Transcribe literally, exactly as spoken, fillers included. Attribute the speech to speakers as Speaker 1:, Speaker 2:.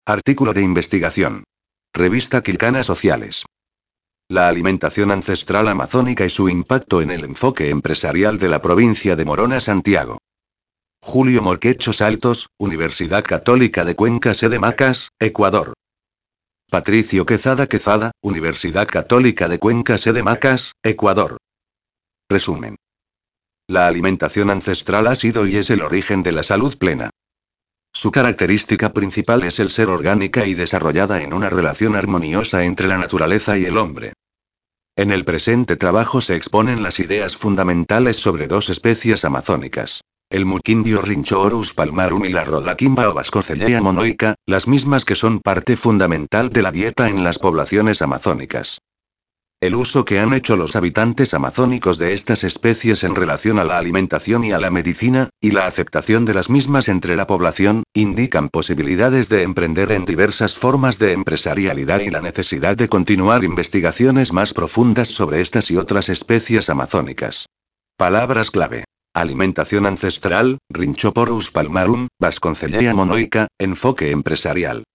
Speaker 1: Artículo de investigación. Revista Quilcanas Sociales. La alimentación ancestral amazónica y su impacto en el enfoque empresarial de la provincia de Morona, Santiago. Julio Morquecho Saltos, Universidad Católica de Cuenca, sede Macas, Ecuador. Patricio Quezada Quezada, Universidad Católica de Cuenca, sede Macas, Ecuador. Resumen. La alimentación ancestral ha sido y es el origen de la salud plena. Su característica principal es el ser orgánica y desarrollada en una relación armoniosa entre la naturaleza y el hombre. En el presente trabajo se exponen las ideas fundamentales sobre dos especies amazónicas. El muquindio Rhinchoorus palmarum y la Rhodaquimba o Vasconcellea monoica, las mismas que son parte fundamental de la dieta en las poblaciones amazónicas. El uso que han hecho los habitantes amazónicos de estas especies en relación a la alimentación y a la medicina, y la aceptación de las mismas entre la población, indican posibilidades de emprender en diversas formas de empresarialidad y la necesidad de continuar investigaciones más profundas sobre estas y otras especies amazónicas. Palabras clave. Alimentación ancestral, Rhinchoporus palmarum, Vasconcellea monoica, enfoque empresarial.